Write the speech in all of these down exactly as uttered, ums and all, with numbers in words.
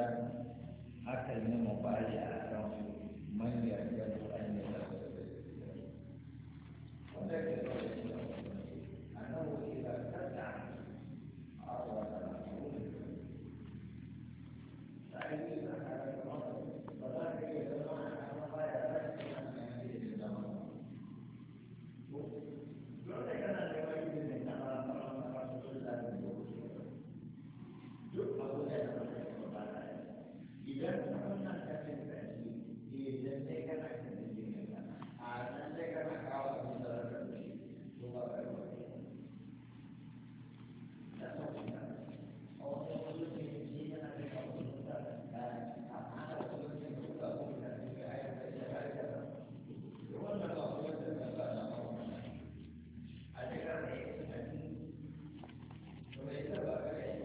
akan yi mubali a kan manyan yanzu an yi da wanda ke da shi a nan wuri da kasa a wata wuri sai yi na kare ba za ka iya zama a kan baya rashi a kan yi da zama dole kana da wani ilimin na ba ba ba ba su da duk abu da ya zama idan wannan kafin kashi idan sai kana kan jikin ka a nan sai kana kawo abin da zaka yi to ba ka yi da sauki na a wani wani ne shi yana da kawo da a ana da wani ne ko da ko da shi ya yi da ya yi da wannan ba ko da da ba na ba a da ka ne to bai da ba ka yi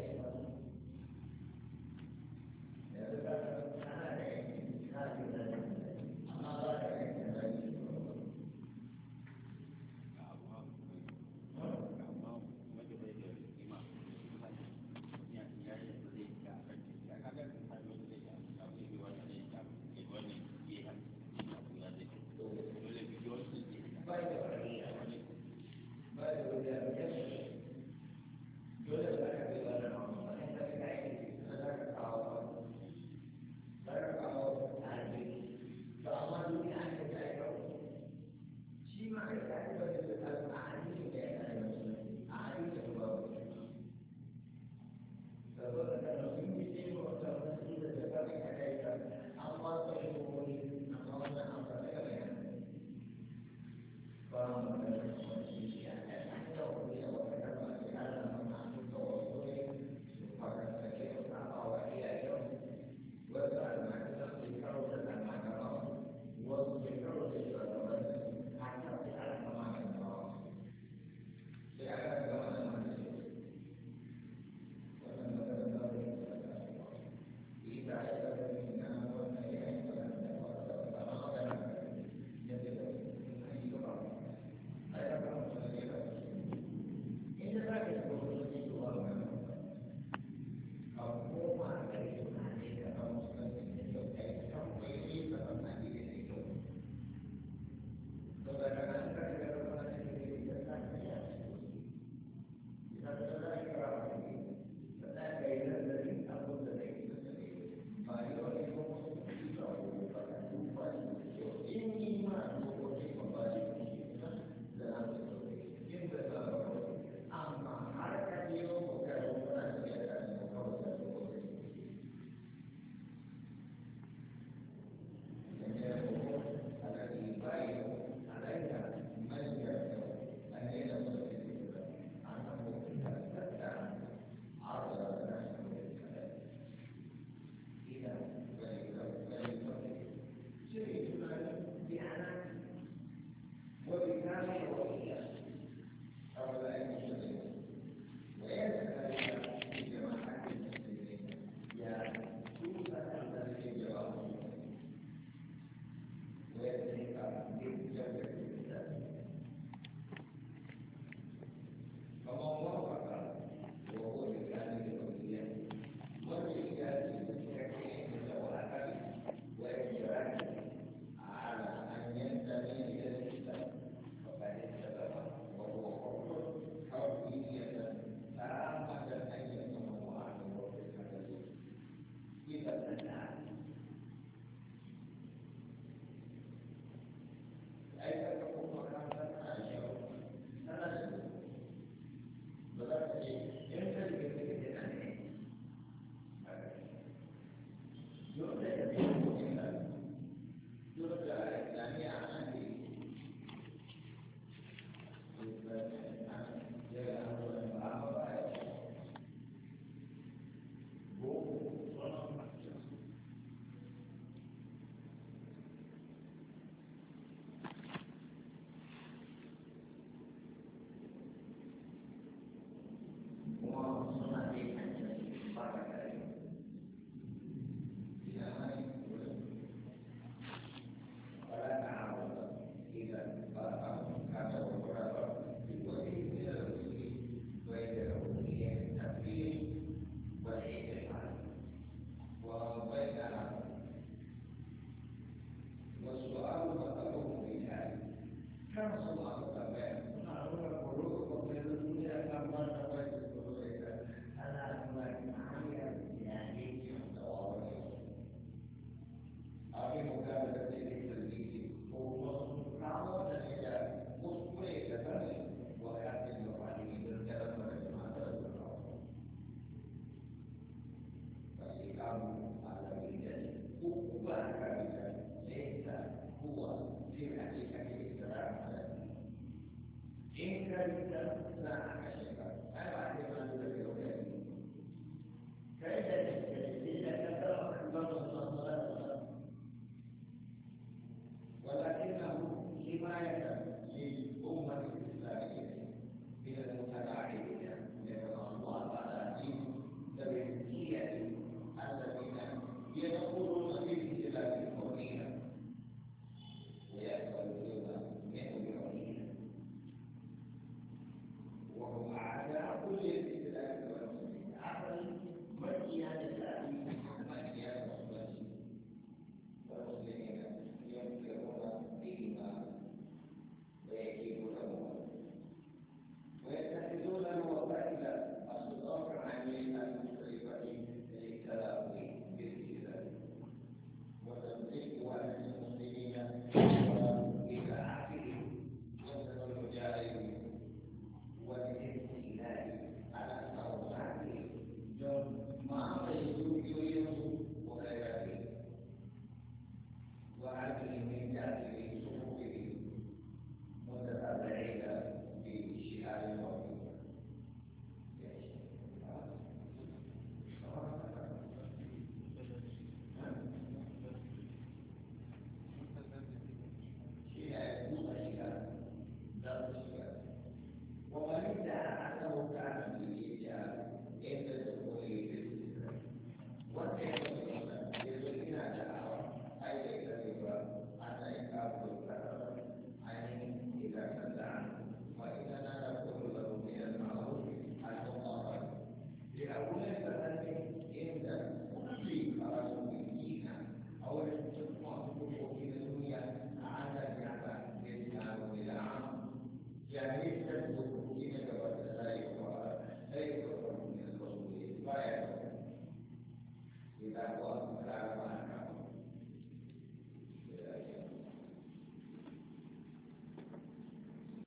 da kuɗi ne gaba da zai kuma zai kuma ne da kuɗi ba ya